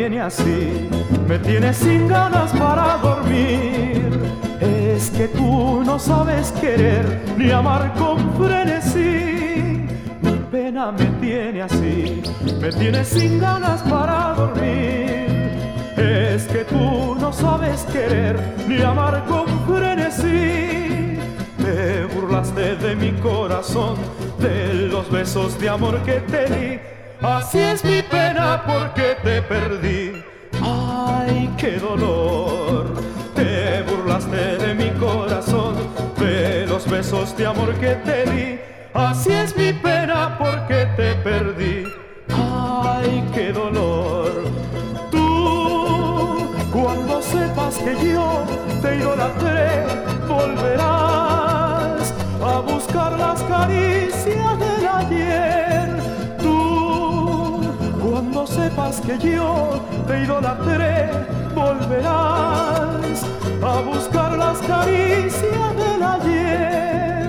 tiene así, me tiene sin ganas para dormir. Es que tú no sabes querer ni amar con frenesí. Mi pena me tiene así, me tiene sin ganas para dormir. Es que tú no sabes querer ni amar con frenesí. Te burlaste de mi corazón, de los besos de amor que te di. Así es mi pena porque te perdí. Ay, qué dolor. Te burlaste de mi corazón, de los besos de amor que te di. Así es mi pena porque te perdí. Ay, qué dolor. Tú, cuando sepas que yo te idolatré, volverás a buscar las caricias del ayer. Tú, cuando sepas que yo te idolatré, volverás a buscar las caricias del ayer.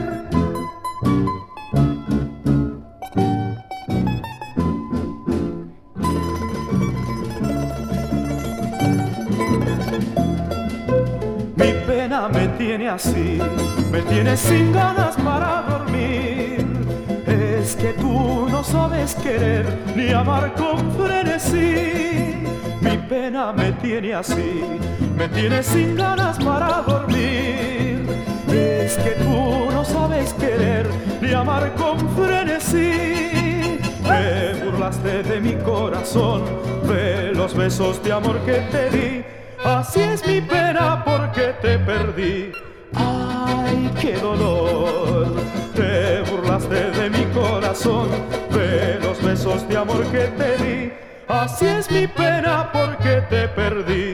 Mi pena me tiene así, me tiene sin ganas para dormir. Es que tú no sabes querer ni amar con frenesí. Mi pena me tiene así, me tiene sin ganas para dormir. Es que tú no sabes querer ni amar con frenesí. Te burlaste de mi corazón, de los besos de amor que te di. Así es mi pena porque te perdí. Ay, qué dolor. Te burlaste de mi corazón, de los besos de amor que te di. Así es mi pena porque te perdí.